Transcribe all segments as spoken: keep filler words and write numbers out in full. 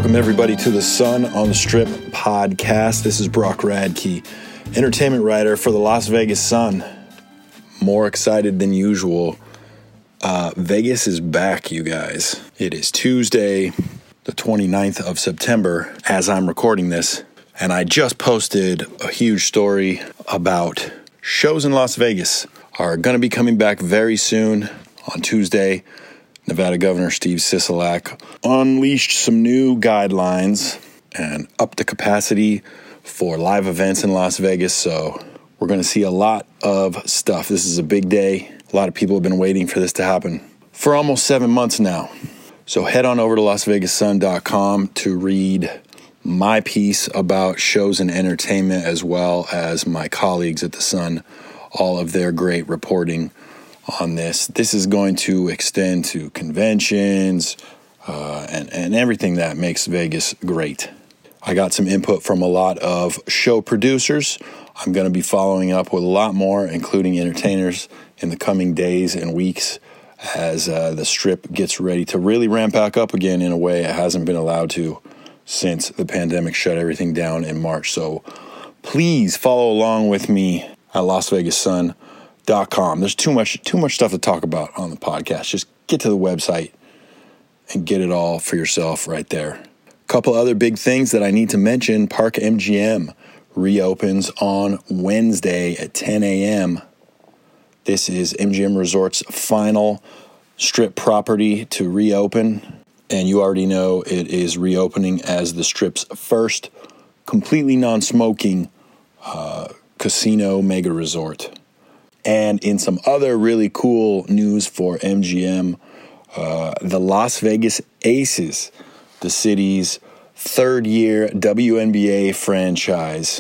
Welcome, everybody, to the Sun on the Strip podcast. This is Brock Radke, entertainment writer for the Las Vegas Sun. More excited than usual. Uh, Vegas is back, you guys. It is Tuesday, the twenty-ninth of September, as I'm recording this, and I just posted a huge story about shows in Las Vegas are going to be coming back very soon. On Tuesday, Nevada Governor Steve Sisolak unleashed some new guidelines and upped the capacity for live events in Las Vegas. So we're going to see a lot of stuff. This is a big day. A lot of people have been waiting for this to happen for almost seven months now. So head on over to las vegas sun dot com to read my piece about shows and entertainment, as well as my colleagues at the Sun, all of their great reporting on this. This is going to extend to conventions uh, and, and everything that makes Vegas great. I got some input from a lot of show producers. I'm going to be following up with a lot more, including entertainers, in the coming days and weeks as uh, the Strip gets ready to really ramp back up again in a way it hasn't been allowed to since the pandemic shut everything down in March. So please follow along with me at las vegas sun dot com. There's too much too much stuff to talk about on the podcast. Just get to the website and get it all for yourself right there. A couple other big things that I need to mention. Park M G M reopens on Wednesday at ten a.m. This is M G M Resort's final Strip property to reopen, and you already know it is reopening as the Strip's first completely non-smoking uh, casino mega resort. And in some other really cool news for M G M, uh, the Las Vegas Aces, the city's third-year W N B A franchise,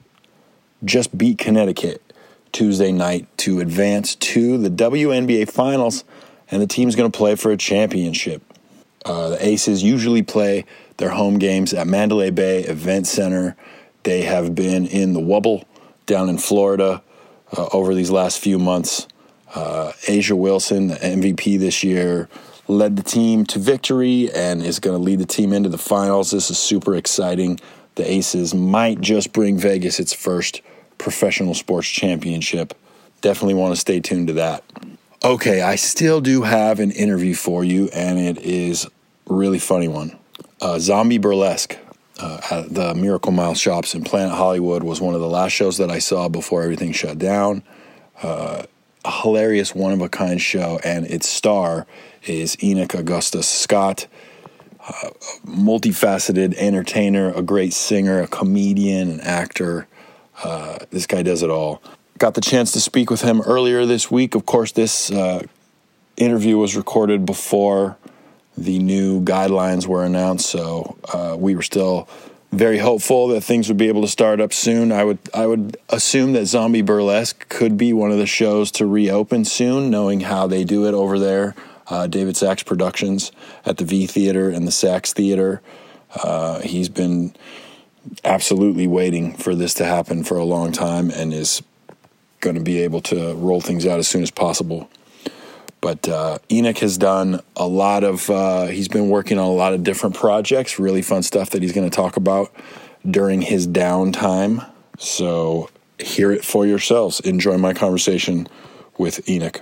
just beat Connecticut Tuesday night to advance to the W N B A Finals, and the team's going to play for a championship. Uh, the Aces usually play their home games at Mandalay Bay Event Center. They have been in the Wubble down in Florida Uh, over these last few months. uh, A'ja Wilson, the M V P this year, led the team to victory and is going to lead the team into the finals. This is super exciting. The Aces might just bring Vegas its first professional sports championship. Definitely want to stay tuned to that. Okay, I still do have an interview for you, and it is a really funny one. Uh, Zombie Burlesque Uh, at the Miracle Mile Shops in Planet Hollywood was one of the last shows that I saw before everything shut down. Uh, a hilarious, one-of-a-kind show, and its star is Enoch Augustus Scott, uh, a multifaceted entertainer, a great singer, a comedian, an actor. Uh, this guy does it all. Got the chance to speak with him earlier this week. Of course, this uh, interview was recorded before the new guidelines were announced, so uh, we were still very hopeful that things would be able to start up soon. I would I would assume that Zombie Burlesque could be one of the shows to reopen soon, knowing how they do it over there. Uh, David Sachs Productions at the V Theater and the Sachs Theater. Uh, he's been absolutely waiting for this to happen for a long time and is going to be able to roll things out as soon as possible. But uh, Enoch has done a lot of, uh, he's been working on a lot of different projects, really fun stuff that he's going to talk about during his downtime. So hear it for yourselves. Enjoy my conversation with Enoch.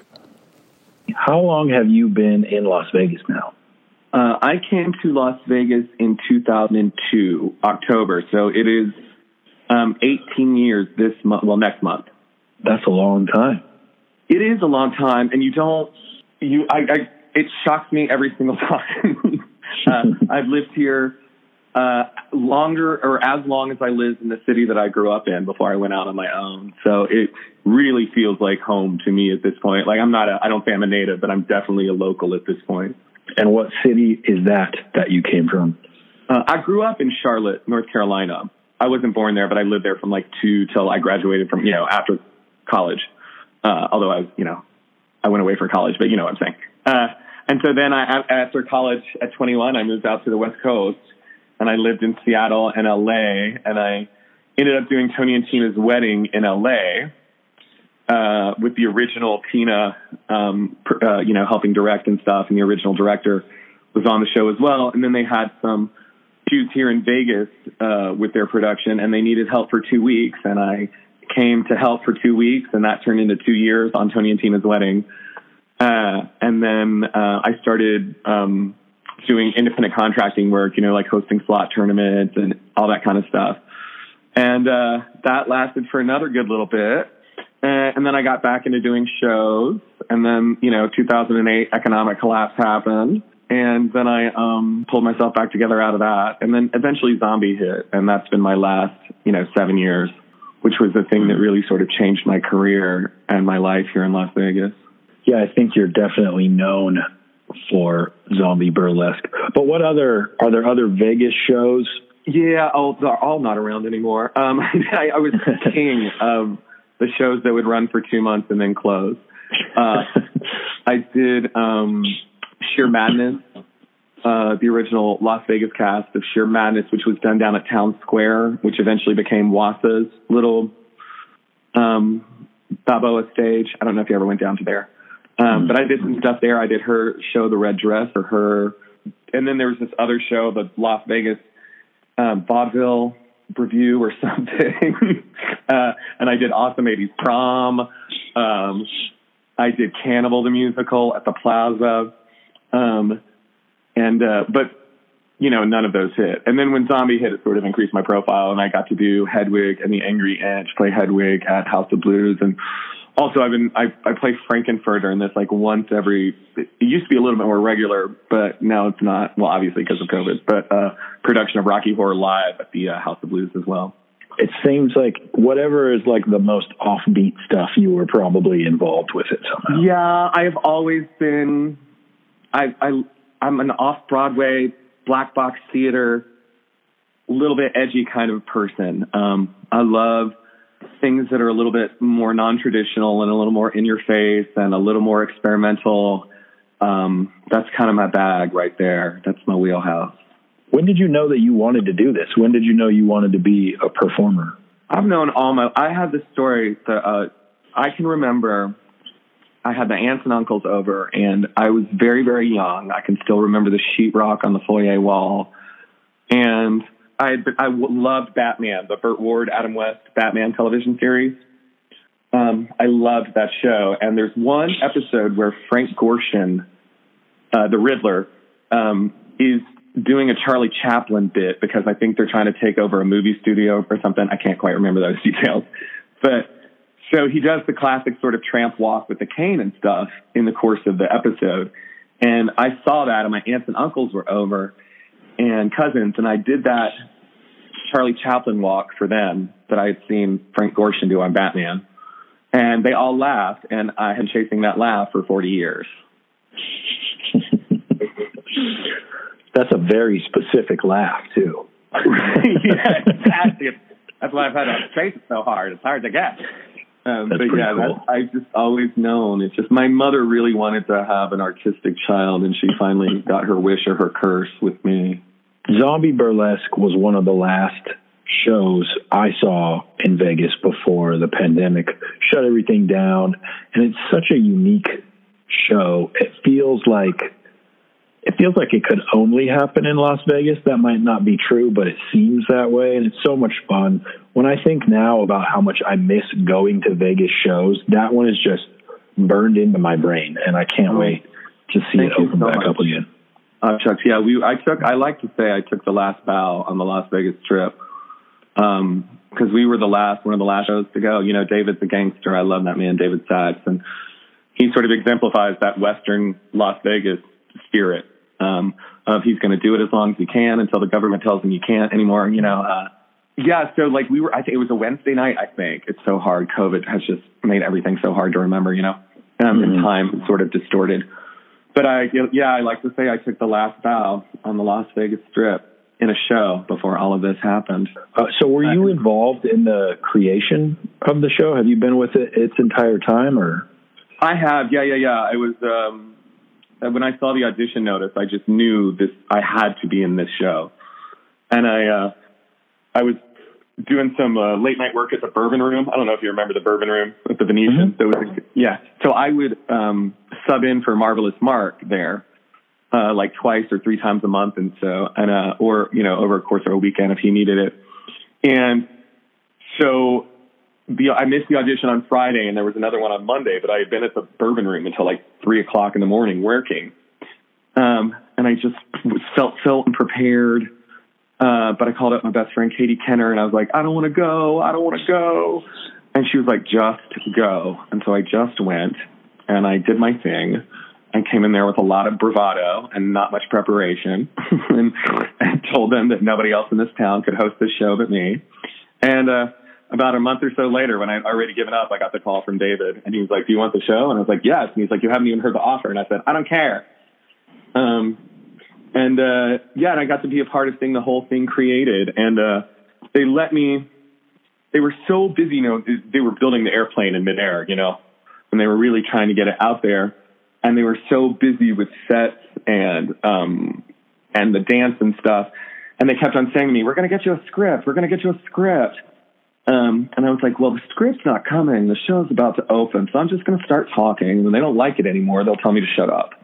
How long have you been in Las Vegas now? Uh, I came to Las Vegas in two thousand two, October. So it is um, eighteen years this month, well, next month. That's a long time. It is a long time, and you don't, You, I, I, it shocks me every single time. uh, I've lived here uh, longer, or as long as I lived in the city that I grew up in before I went out on my own. So it really feels like home to me at this point. Like I'm not, a, I don't say I'm a native, but I'm definitely a local at this point. And what city is that that you came from? Uh, I grew up in Charlotte, North Carolina. I wasn't born there, but I lived there from like two till I graduated from, you know, after college. Uh, although I was, you know, I went away for college, but you know what I'm saying. Uh, and so then I, after college at twenty-one, I moved out to the West Coast, and I lived in Seattle and L A, and I ended up doing Tony and Tina's wedding in L A uh, with the original Tina, um, uh, you know, helping direct and stuff, and the original director was on the show as well. And then they had some shoots here in Vegas uh, with their production, and they needed help for two weeks. And I came to help for two weeks, and that turned into two years on Tony and Tina's wedding. Uh, and then uh, I started um, doing independent contracting work, you know, like hosting slot tournaments and all that kind of stuff. And uh, that lasted for another good little bit. Uh, and then I got back into doing shows. And then, you know, two thousand eight economic collapse happened. And then I um, pulled myself back together out of that. And then eventually Zombie hit. And that's been my last, you know, seven years, which was the thing that really sort of changed my career and my life here in Las Vegas. Yeah, I think you're definitely known for Zombie Burlesque. But what other, are there other Vegas shows? Yeah, all, they're all not around anymore. Um, I, I was king of the shows that would run for two months and then close. Uh, I did um, Sheer Madness, uh, the original Las Vegas cast of Sheer Madness, which was done down at Town Square, which eventually became Wasa's little um, Balboa stage. I don't know if you ever went down to there. Um, but I did some stuff there. I did her show, The Red Dress, or her. And then there was this other show, the Las Vegas um, Vaudeville Review or something. uh, and I did Awesome eighties Prom. Um, I did Cannibal the Musical at the Plaza. Um, and, uh, but, you know, none of those hit. And then when Zombie hit, it sort of increased my profile, and I got to do Hedwig and the Angry Inch, play Hedwig at House of Blues. And also I've been, I, I play Frankenfurter in this like once every, it used to be a little bit more regular, but now it's not, well, obviously because of COVID, but, uh, production of Rocky Horror Live at the uh, House of Blues as well. It seems like whatever is like the most offbeat stuff, you were probably involved with it somehow. Yeah, I've always been, I, I, I'm an off-Broadway, black box theater, a little bit edgy kind of person. Um, I love things that are a little bit more non-traditional and a little more in your face and a little more experimental. Um, that's kind of my bag right there. That's my wheelhouse. When did you know that you wanted to do this? When did you know you wanted to be a performer? I've known all my, I have this story that, uh, I can remember I had the aunts and uncles over, and I was very, very young. I can still remember the sheetrock on the foyer wall. And I had been, I loved Batman, the Burt Ward, Adam West Batman television series. Um, I loved that show. And there's one episode where Frank Gorshin, uh, the Riddler, um, is doing a Charlie Chaplin bit because I think they're trying to take over a movie studio or something. I can't quite remember those details. But so he does the classic sort of tramp walk with the cane and stuff in the course of the episode. And I saw that, and my aunts and uncles were over and cousins, and I did that Charlie Chaplin walk for them that I had seen Frank Gorshin do on Batman. And they all laughed, and I had been chasing that laugh for forty years. That's a very specific laugh, too. Yeah, exactly. That's why I've had to chase it so hard. It's hard to get. Um, that's but yeah, cool. that's, I've just always known. It's just my mother really wanted to have an artistic child, and she finally got her wish or her curse with me. Zombie Burlesque was one of the last shows I saw in Vegas before the pandemic shut everything down. And it's such a unique show. It feels like It feels like it could only happen in Las Vegas. That might not be true, but it seems that way, and it's so much fun. When I think now about how much I miss going to Vegas shows, that one is just burned into my brain, and I can't wait to see Thank it open so back much. up again. Uh, Chuck, yeah, we. I took. I like to say I took the last bow on the Las Vegas trip because um, we were the last, one of the last shows to go. You know, David's a gangster. I love that man, David Sachs, and he sort of exemplifies that Western Las Vegas spirit. Um, of he's going to do it as long as he can until the government tells him you can't anymore. You know, uh, yeah. So like we were, I think it was a Wednesday night. I think it's so hard. COVID has just made everything so hard to remember. You know, um, mm-hmm. and time sort of distorted. But I, yeah, I like to say I took the last bow on the Las Vegas Strip in a show before all of this happened. Uh, so were you involved in the creation of the show? Have you been with it its entire time, or? I have. Yeah, yeah, yeah. I was. Um, When I saw the audition notice, I just knew this. I had to be in this show, and I, uh, I was doing some uh, late night work at the Bourbon Room. I don't know if you remember the Bourbon Room at the Venetian. Mm-hmm. So it was, yeah. So I would um, sub in for Marvelous Mark there, uh, like twice or three times a month. And so, and, uh, or, you know, over a course of a weekend if he needed it. And so the, I missed the audition on Friday and there was another one on Monday, but I had been at the Bourbon Room until like three o'clock in the morning working. Um, and I just felt so unprepared. Uh, but I called up my best friend, Katie Kenner, and I was like, I don't want to go. I don't want to go. And she was like, just go. And so I just went and I did my thing. I came in there with a lot of bravado and not much preparation and, and told them that nobody else in this town could host this show but me. And, uh, about a month or so later, when I'd already given up, I got the call from David and he was like, do you want the show? And I was like, yes. And he's like, you haven't even heard the offer. And I said, I don't care. Um, and, uh, yeah, and I got to be a part of seeing the whole thing created. And, uh, they let me, they were so busy, you know, they were building the airplane in midair, you know, and they were really trying to get it out there. And they were so busy with sets and, um, and the dance and stuff. And they kept on saying to me, we're going to get you a script. We're going to get you a script. Um, and I was like, well, the script's not coming. The show's about to open. So I'm just going to start talking. When they don't like it anymore, they'll tell me to shut up.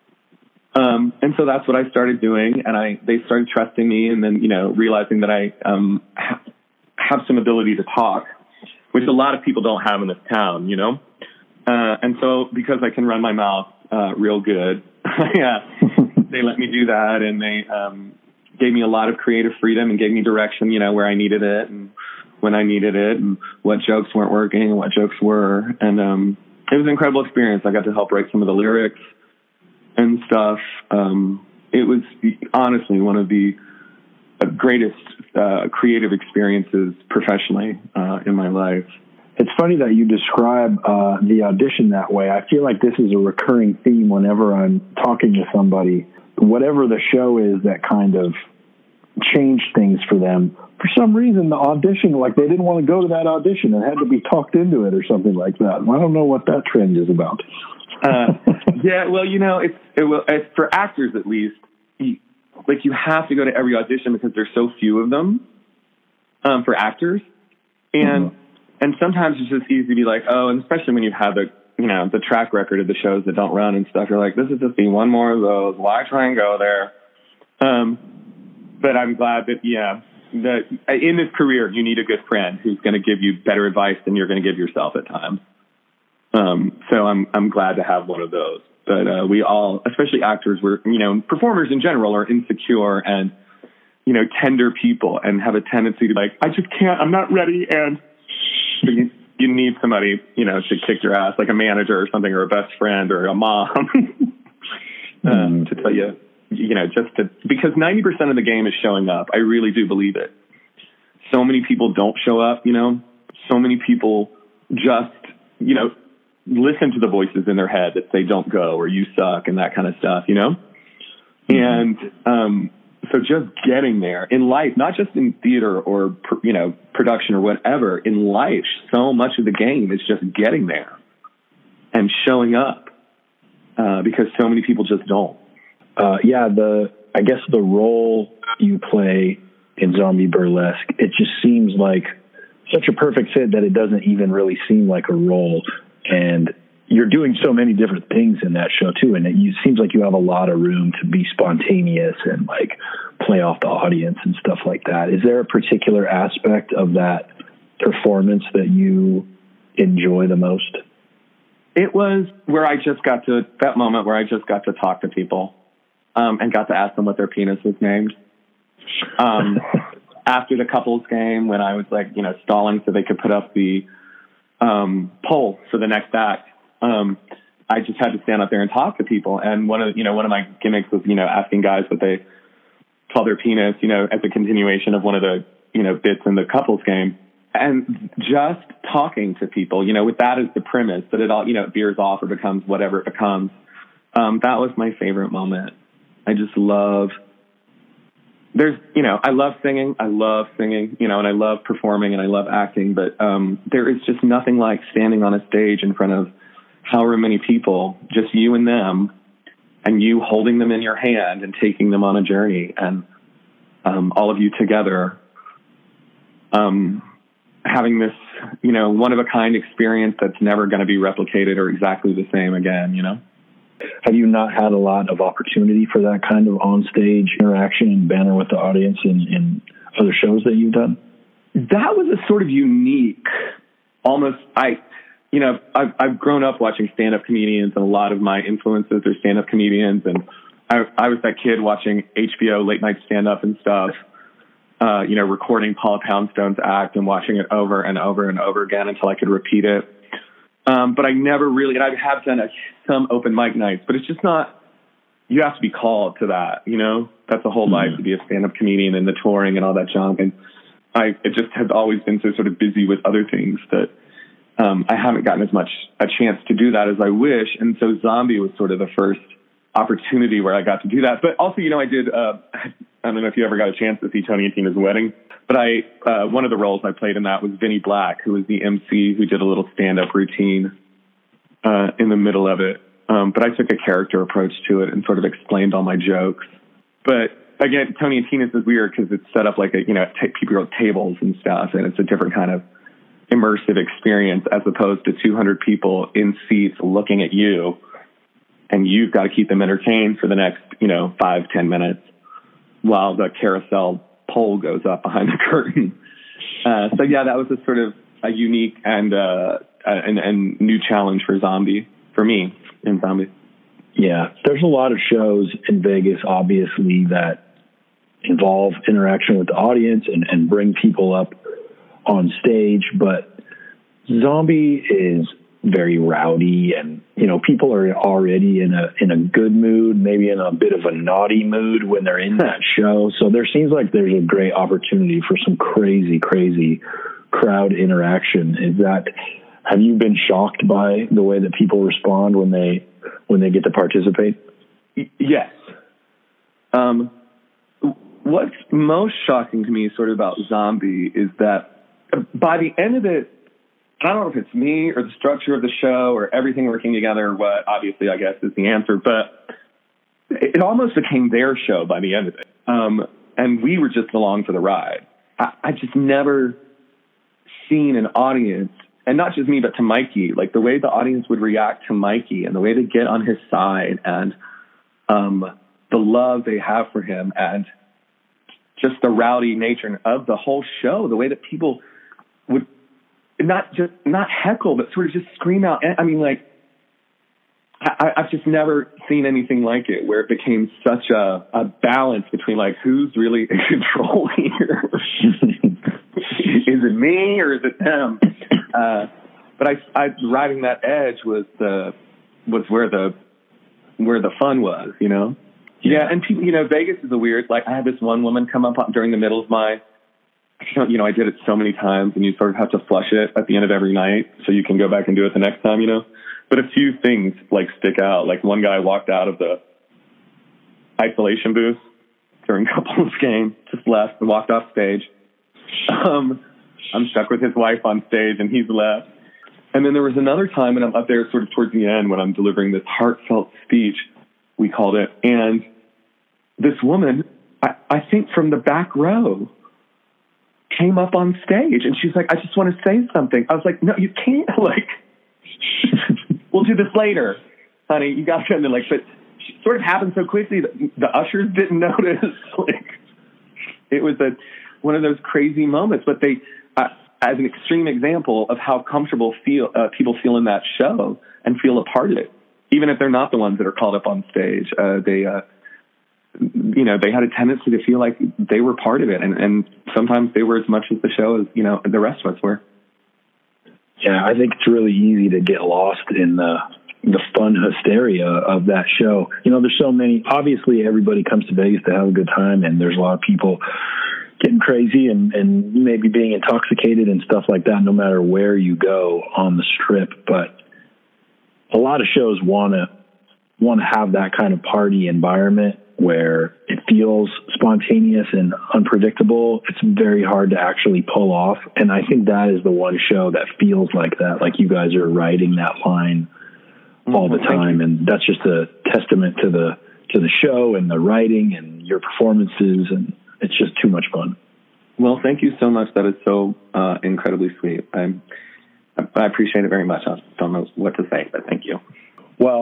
Um, and so that's what I started doing. And I, they started trusting me and then, you know, realizing that I, um, ha- have some ability to talk, which a lot of people don't have in this town, you know? Uh, and so because I can run my mouth, uh, real good, yeah, they let me do that. And they, um, gave me a lot of creative freedom and gave me direction, you know, where I needed it and when I needed it and what jokes weren't working and what jokes were. And, um, it was an incredible experience. I got to help write some of the lyrics and stuff. Um, it was honestly one of the greatest uh, creative experiences professionally uh, in my life. It's funny that you describe uh, the audition that way. I feel like this is a recurring theme whenever I'm talking to somebody. Whatever the show is that kind of changed things for them, for some reason the audition, like they didn't want to go to that audition and had to be talked into it or something like that. I don't know what that trend is about. uh, yeah, well, you know, it's, it will, it's for actors at least, you, like you have to go to every audition because there's so few of them um, for actors. And mm-hmm. and sometimes it's just easy to be like, oh, and especially when you've had the, you know, the track record of the shows that don't run and stuff, you're like, this is just be one more of those. Why try and go there? Um, but I'm glad that, yeah, that in this career, you need a good friend who's going to give you better advice than you're going to give yourself at times. Um, so I'm, I'm glad to have one of those, but, uh, we all, especially actors, we're, you know, performers in general are insecure and, you know, tender people and have a tendency to like, I just can't, I'm not ready. And you, you need somebody, you know, to kick your ass, like a manager or something, or a best friend or a mom, um, to tell you, you know, just to, because ninety percent of the game is showing up. I really do believe it. So many people don't show up, you know, so many people just, you know, listen to the voices in their head that say don't go or you suck and that kind of stuff, you know? Mm-hmm. And, um, so just getting there in life, not just in theater or, you know, production or whatever, in life, so much of the game is just getting there and showing up, uh, because so many people just don't. Uh, yeah. The, I guess the role you play in Zombie Burlesque, it just seems like such a perfect fit that it doesn't even really seem like a role. And you're doing so many different things in that show too. And it you, seems like you have a lot of room to be spontaneous and like play off the audience and stuff like that. Is there a particular aspect of that performance that you enjoy the most? It was where I just got to that moment where I just got to talk to people, um, and got to ask them what their penis was named. Um, after the couples game, when I was like, you know, stalling so they could put up the, um, poll for the next act. Um, I just had to stand up there and talk to people. And one of, you know, one of my gimmicks was, you know, asking guys what they call their penis, you know, as a continuation of one of the, you know, bits in the couples game. And just talking to people, you know, with that as the premise that it all, you know, veers off or becomes whatever it becomes. Um, that was my favorite moment. I just love, there's, you know, I love singing. I love singing, you know, and I love performing and I love acting, but, um, there is just nothing like standing on a stage in front of however many people, just you and them, and you holding them in your hand and taking them on a journey, and, um, all of you together, um, having this, you know, one of a kind experience that's never going to be replicated or exactly the same again, you know? Have you not had a lot of opportunity for that kind of on-stage interaction and banter with the audience in, in other shows that you've done? That was a sort of unique, almost, I, you know, I've, I've grown up watching stand-up comedians, and a lot of my influences are stand-up comedians, and I, I was that kid watching H B O late night stand-up and stuff, uh, you know, recording Paula Poundstone's act and watching it over and over and over again until I could repeat it. Um, but I never really, and I have done a, some open mic nights, but it's just not, you have to be called to that, you know? That's a whole mm-hmm. life to be a stand-up comedian and the touring and all that junk. And I, it just has always been so sort of busy with other things that um, I haven't gotten as much a chance to do that as I wish. And so Zombie was sort of the first opportunity where I got to do that. But also, you know, I did, uh, I don't know if you ever got a chance to see Tony and Tina's Wedding, but I, uh, one of the roles I played in that was Vinnie Black, who was the M C who did a little stand-up routine uh, in the middle of it. Um, but I took a character approach to it and sort of explained all my jokes. But again, Tony and Tina's is weird because it's set up like a, you know, t- people at tables and stuff, and it's a different kind of immersive experience as opposed to two hundred people in seats looking at you, and you've got to keep them entertained for the next, you know, five, ten minutes while the carousel pole goes up behind the curtain. Uh, so yeah, that was a sort of a unique and, uh, and, and new challenge for Zombie, for me in Zombie. Yeah. There's a lot of shows in Vegas, obviously, that involve interaction with the audience and, and bring people up on stage, but Zombie is very rowdy, and you know, people are already in a in a good mood, maybe in a bit of a naughty mood when they're in that show. So there seems like there's a great opportunity for some crazy, crazy crowd interaction. Is that, have you been shocked by the way that people respond when they when they get to participate? Yes. Um, what's most shocking to me, sort of about Zombie, is that by the end of it, I don't know if it's me or the structure of the show or everything working together, what obviously I guess is the answer, but it almost became their show by the end of it. Um, and we were just along for the ride. I, I just never seen an audience, and not just me, but to Mikey, like the way the audience would react to Mikey and the way they get on his side and um, the love they have for him and just the rowdy nature of the whole show, the way that people would not just not heckle, but sort of just scream out. I mean, like, I, I've just never seen anything like it, where it became such a, a balance between like, who's really in control here? Is it me or is it them? Uh, but I, I riding that edge was the was where the where the fun was, you know. Yeah, and people, you know, Vegas is a weird. Like, I had this one woman come up during the middle of my. You know, I did it so many times, and you sort of have to flush it at the end of every night so you can go back and do it the next time, you know. But a few things, like, stick out. Like, one guy walked out of the isolation booth during couples game, just left and walked off stage. Um, I'm stuck with his wife on stage, and he's left. And then there was another time, and I'm up there sort of towards the end when I'm delivering this heartfelt speech, we called it, and this woman, I, I think from the back row, came up on stage, and she's like, I just want to say something. I was like, no, you can't. Like, we'll do this later, honey. You got to, like, but it sort of happened so quickly that the ushers didn't notice. Like, it was a one of those crazy moments. But they, uh, as an extreme example of how comfortable feel uh, people feel in that show and feel a part of it, even if they're not the ones that are called up on stage. Uh, they. Uh, you know, they had a tendency to feel like they were part of it. And, and sometimes they were as much as the show as, you know, the rest of us were. Yeah, I think it's really easy to get lost in the the fun hysteria of that show. You know, there's so many, obviously everybody comes to Vegas to have a good time, and there's a lot of people getting crazy and, and maybe being intoxicated and stuff like that, no matter where you go on the Strip. But a lot of shows want to want to have that kind of party environment where it feels spontaneous and unpredictable. It's very hard to actually pull off. And I think that is the one show that feels like that, like you guys are riding that line all the time. And that's just a testament to the, to the show and the writing and your performances. And it's just too much fun. Well, thank you so much. That is so uh, incredibly sweet. I'm, I appreciate it very much. I don't know what to say, but thank you. Well,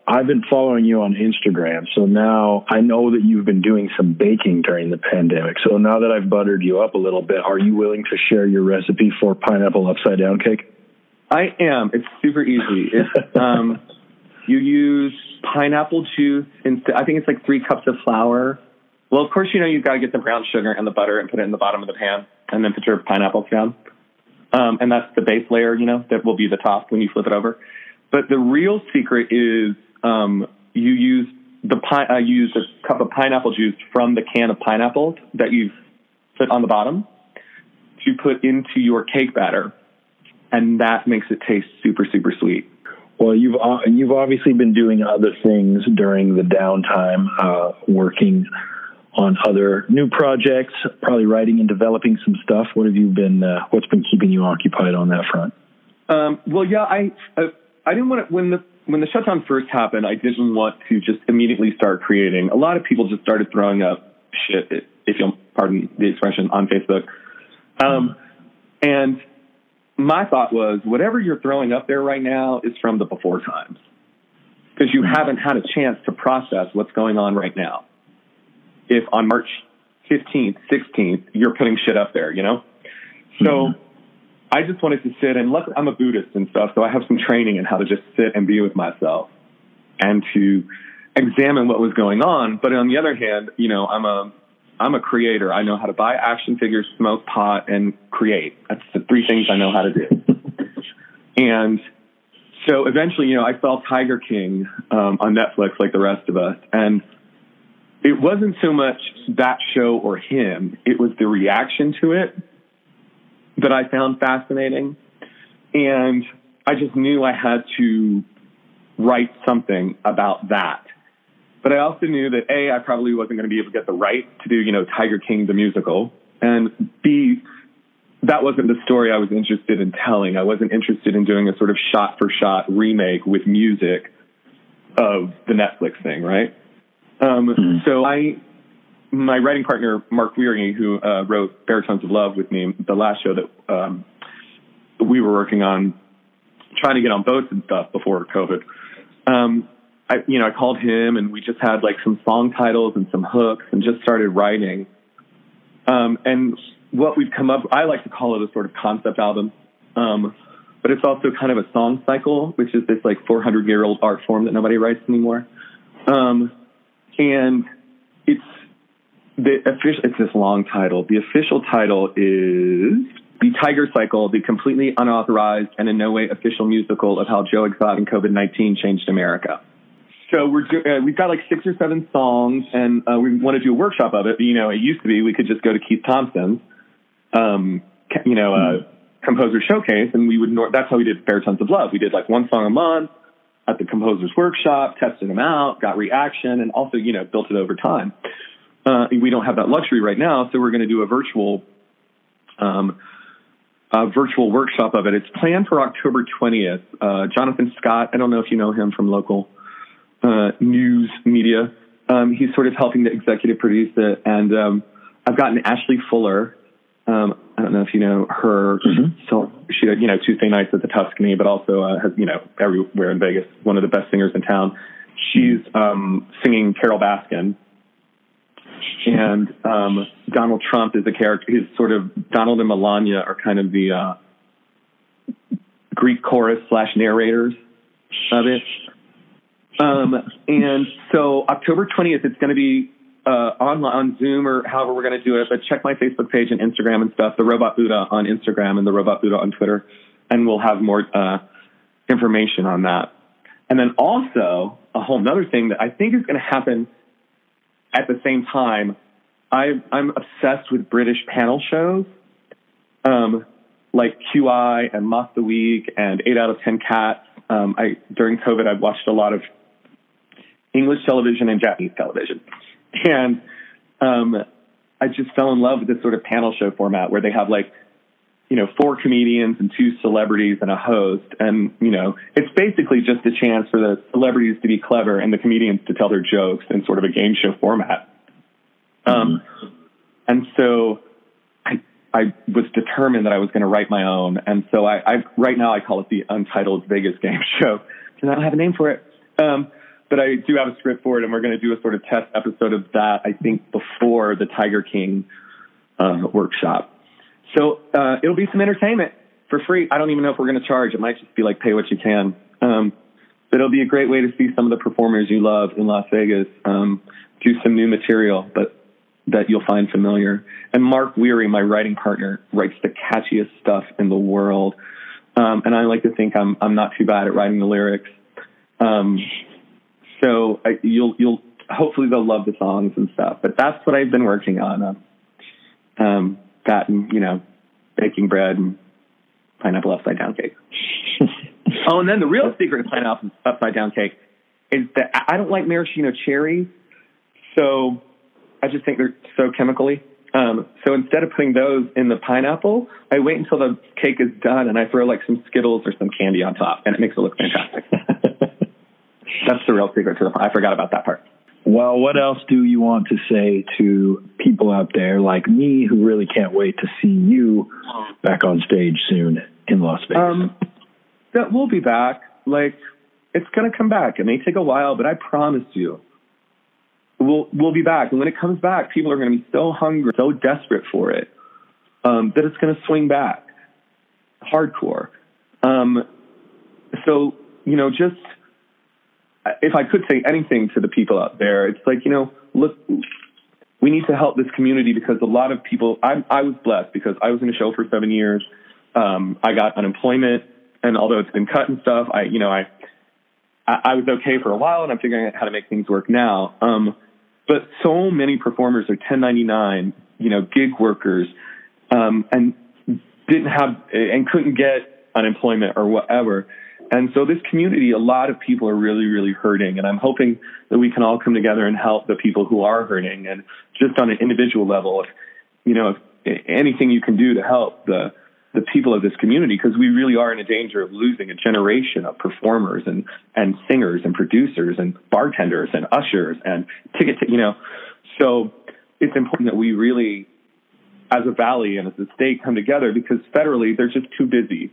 I've been following you on Instagram, so now I know that you've been doing some baking during the pandemic. So now that I've buttered you up a little bit, are you willing to share your recipe for pineapple upside down cake? I am. It's super easy. It's, um, you use pineapple juice. Instead, I think it's like three cups of flour. Well, of course, you know, you've got to get the brown sugar and the butter and put it in the bottom of the pan and then put your pineapples down. Um, and that's the base layer, you know, that will be the top when you flip it over. But the real secret is um, you use the pi- uh, you use a cup of pineapple juice from the can of pineapples that you've put on the bottom to put into your cake batter, and that makes it taste super, super sweet. Well, you've uh, you've obviously been doing other things during the downtime, uh, working on other new projects, probably writing and developing some stuff. What have you been? Uh, what's been keeping you occupied on that front? Um, well, yeah, I uh, I didn't want to when the when the shutdown first happened. I didn't want to just immediately start creating. A lot of people just started throwing up shit, if you'll pardon the expression, on Facebook. Um, and my thought was, whatever you're throwing up there right now is from the before times, because you haven't had a chance to process what's going on right now. If on March fifteenth, sixteenth, you're putting shit up there, you know? So mm-hmm. I just wanted to sit and look, I'm a Buddhist and stuff, so I have some training in how to just sit and be with myself and to examine what was going on. But on the other hand, you know, I'm a, I'm a creator. I know how to buy action figures, smoke pot, and create. That's the three things I know how to do. And so eventually, you know, I saw Tiger King um, on Netflix like the rest of us. And it wasn't so much that show or him. It was the reaction to it that I found fascinating. And I just knew I had to write something about that. But I also knew that A, I probably wasn't going to be able to get the right to do, you know, Tiger King the musical. And B, that wasn't the story I was interested in telling. I wasn't interested in doing a sort of shot-for-shot remake with music of the Netflix thing, right? Um, mm-hmm. So I, my writing partner, Mark Weary, who uh, wrote Baritones of Love with me, the last show that um, we were working on, trying to get on boats and stuff before COVID, um, I, you know, I called him and we just had like some song titles and some hooks and just started writing. Um, and what we've come up, I like to call it a sort of concept album. Um, but it's also kind of a song cycle, which is this like four hundred year old art form that nobody writes anymore. Um, and it's the official, it's this long title. The official title is The Tiger Cycle, the completely unauthorized and in no way official musical of how Joe Exotic and COVID nineteen changed America. So we're do, uh, we've got like six or seven songs, and uh, we want to do a workshop of it. But, you know, it used to be we could just go to Keith Thompson's, um, you know, uh, composer showcase, and we would. Nor- that's how we did Baritones of Love. We did like one song a month at the composer's workshop, tested them out, got reaction, and also, you know, built it over time. Uh, we don't have that luxury right now, so we're going to do a virtual, um, a virtual workshop of it. It's planned for October twentieth. Uh, Jonathan Scott, I don't know if you know him from local Uh, news media. Um, he's sort of helping to executive produce it. And um, I've gotten Ashley Fuller. Um, I don't know if you know her. Mm-hmm. So she, you know, Tuesday nights at the Tuscany, but also uh, has, you know, everywhere in Vegas, one of the best singers in town. She's um, singing Carole Baskin. And um, Donald Trump is a character. He's sort of, Donald and Melania are kind of the uh, Greek chorus slash narrators of it. Um, and so October twentieth, it's going to be uh, online on Zoom or however we're going to do it. But check my Facebook page and Instagram and stuff, the Robot Buddha on Instagram and the Robot Buddha on Twitter, and we'll have more uh, information on that. And then also a whole nother thing that I think is going to happen at the same time. I, I'm obsessed with British panel shows, um, like Q I and Mock the Week and eight out of ten Cats. Um, I during COVID, I've watched a lot of English television and Japanese television. And um, I just fell in love with this sort of panel show format where they have like, you know, four comedians and two celebrities and a host. And, you know, it's basically just a chance for the celebrities to be clever and the comedians to tell their jokes in sort of a game show format. Um, mm-hmm. And so I, I was determined that I was going to write my own. And so I, I right now I call it the Untitled Vegas Game Show because I don't have a name for it. Um, but I do have a script for it, and we're going to do a sort of test episode of that, I think, before the Tiger King uh, workshop. So uh, it'll be some entertainment for free. I don't even know if we're going to charge. It might just be like pay what you can. Um, but it'll be a great way to see some of the performers you love in Las Vegas um, do some new material, but that you'll find familiar. And Mark Weary, my writing partner, writes the catchiest stuff in the world. Um, and I like to think I'm I'm not too bad at writing the lyrics. Um, so I, you'll you'll hopefully they'll love the songs and stuff. But that's what I've been working on. Um, um, that and you know, baking bread and pineapple upside down cake. Oh, and then the real secret of pineapple upside down cake is that I don't like maraschino cherries, so I just think they're so chemically. Um, so instead of putting those in the pineapple, I wait until the cake is done and I throw like some Skittles or some candy on top, and it makes it look fantastic. That's the real secret to the pie. I forgot about that part. Well, what else do you want to say to people out there like me who really can't wait to see you back on stage soon in Las Vegas? Um, that we'll be back. Like, it's going to come back. It may take a while, but I promise you, we'll we'll be back. And when it comes back, people are going to be so hungry, so desperate for it, um, that it's going to swing back hardcore. Um, so, you know, just if I could say anything to the people out there, it's like, you know, look, we need to help this community because a lot of people, I, I was blessed because I was in a show for seven years. Um, I got unemployment, and although it's been cut and stuff, I, you know, I, I, I was okay for a while, and I'm figuring out how to make things work now. Um, but so many performers are ten ninety-nine, you know, gig workers, um, and didn't have, and couldn't get unemployment or whatever. And so this community, a lot of people are really, really hurting. And I'm hoping that we can all come together and help the people who are hurting. And just on an individual level, if, you know, if anything you can do to help the, the people of this community, because we really are in a danger of losing a generation of performers and, and singers and producers and bartenders and ushers and ticket, to, you know. So it's important that we really, as a valley and as a state, come together because federally they're just too busy.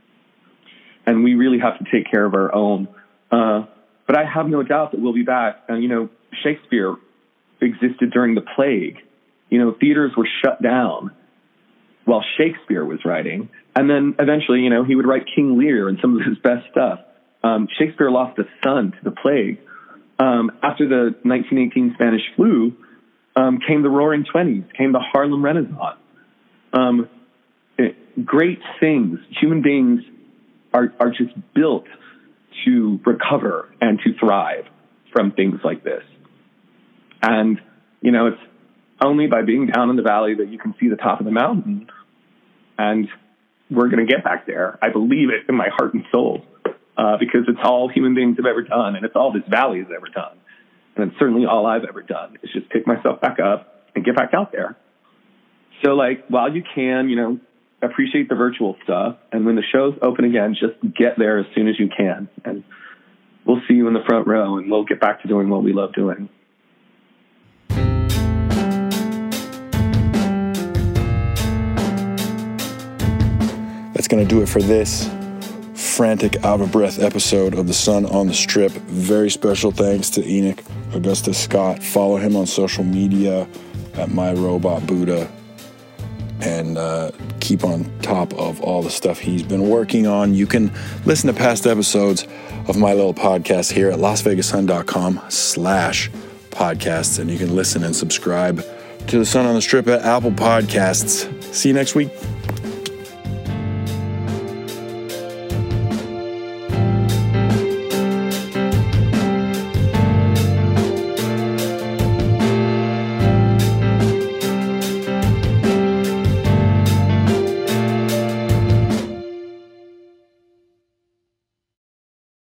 And we really have to take care of our own. Uh, but I have no doubt that we'll be back. And, you know, Shakespeare existed during the plague. You know, theaters were shut down while Shakespeare was writing. And then eventually, you know, he would write King Lear and some of his best stuff. Um, Shakespeare lost a son to the plague. Um, after the nineteen eighteen Spanish flu, um, came the Roaring Twenties, came the Harlem Renaissance. Um, it, great things. Human beings Are, are just built to recover and to thrive from things like this. And, you know, it's only by being down in the valley that you can see the top of the mountain. And we're going to get back there. I believe it in my heart and soul, uh, because it's all human beings have ever done, and it's all this valley has ever done. And it's certainly all I've ever done is just pick myself back up and get back out there. So, like, while you can, you know, appreciate the virtual stuff. And when the shows open again, just get there as soon as you can. And we'll see you in the front row, and we'll get back to doing what we love doing. That's going to do it for this frantic, out-of-breath episode of The Sun on the Strip. Very special thanks to Enoch Augustus Scott. Follow him on social media at MyRobotBuddha. And uh, keep on top of all the stuff he's been working on. You can listen to past episodes of my little podcast here at LasVegasSun.com slash podcasts. And you can listen and subscribe to The Sun on the Strip at Apple Podcasts. See you next week.